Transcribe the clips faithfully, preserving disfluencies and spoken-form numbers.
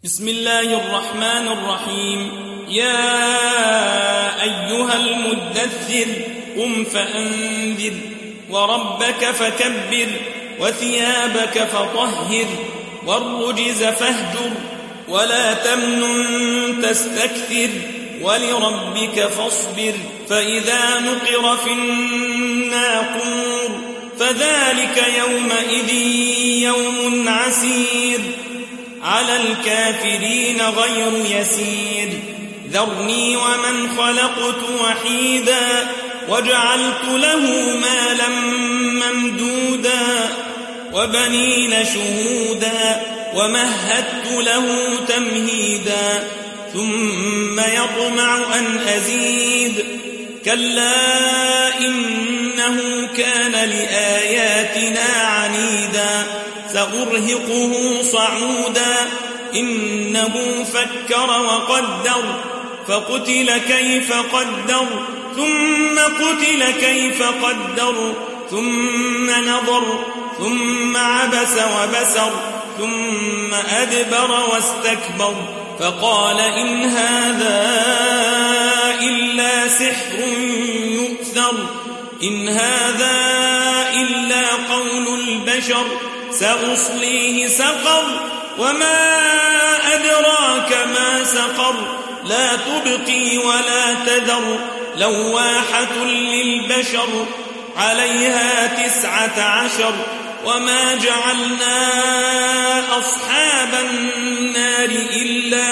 بسم الله الرحمن الرحيم. يا أيها المدثر قم فأنذر وربك فكبر وثيابك فطهر والرجز فاهجر ولا تمنن تستكثر ولربك فاصبر فإذا نقر في الناقور فذلك يومئذ يوم عسير على الكافرين غير يسير. ذرني ومن خلقت وحيدا وجعلت له مالا ممدودا وبنين شهودا ومهدت له تمهيدا ثم يطمع أن أزيد كلا إنه كان لآياتنا عنيدا سأرهقه صعودا إنه فكر وقدر فقتل كيف قدر ثم قتل كيف قدر ثم نظر ثم عبس وبسر ثم أدبر واستكبر فقال إن هذا إلا سحر يؤثر إن هذا إلا قول البشر سأصليه سقر وما أدراك ما سقر لا تبقي ولا تذر لواحة للبشر عليها تسعة عشر وما جعلنا أصحاب النار إلا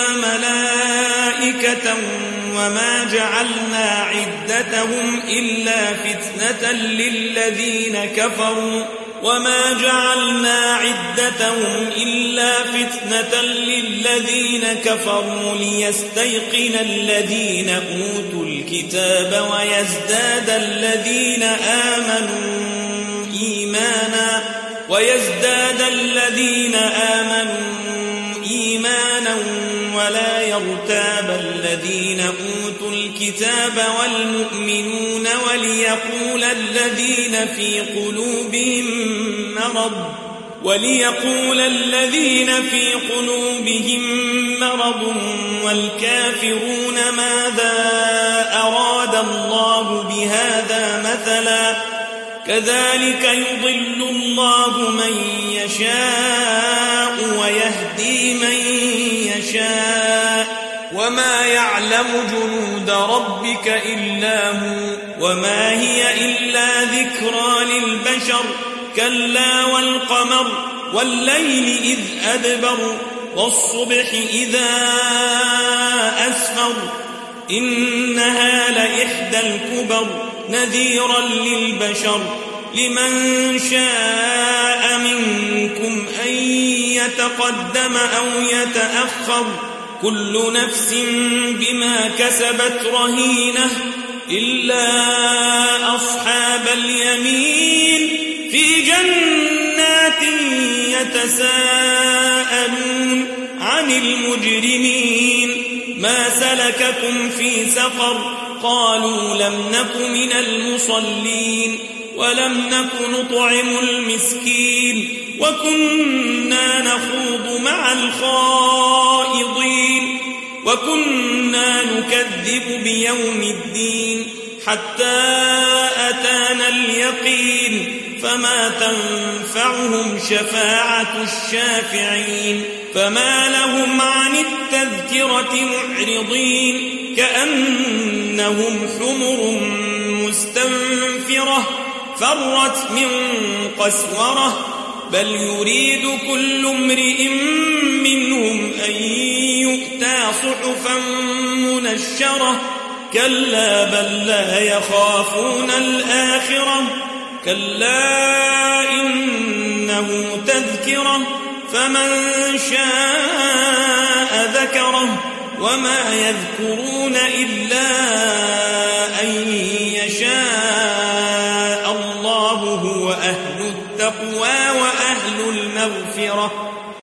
ملائكة وما جعلنا عدتهم إلا فتنة للذين كفروا وما جعلنا عدتهم إلا فتنة للذين كفروا ليستيقن الذين أوتوا الكتاب ويزداد الذين آمنوا إيمانا ويزداد الذين آمنوا إيمانا ولا يرتاب الذين أوتوا الكتاب والمؤمنون وليقول الذين في قلوبهم مرض وليقول الذين في قلوبهم مرض والكافرون ماذا أراد الله بهذا مثلا كذلك يضل الله من يشاء ويهدي من يشاء وما يعلم جنود ربك إلا هو وما هي إلا ذكرى للبشر كلا والقمر والليل إذ أدبر والصبح إذا أسفر إنها لإحدى الكبر نذيرا للبشر لمن شاء منكم أن يتقدم أو يتأخر كل نفس بما كسبت رهينة إلا أصحاب اليمين في جنات يتساءلون عن المجرمين ما سلككم في سقر قالوا لم نك من المصلين ولم نك نطعم المسكين وكنا نخوض مع الخائضين وكنا نكذب بيوم الدين حتى أتانا اليقين فما تنفعهم شفاعة الشافعين فما لهم عن التذكرة معرضين كأنهم حمر مستنفرة فرت من قسورة بل يريد كل امرئ منهم أن يؤتى صحفا منشرة كلا بل لا يخافون الآخرة كلا إنه تذكرة فمن شاء ذكره وما يذكرون إلا أن يشاء الله هو أهل التقوى وأهل المغفرة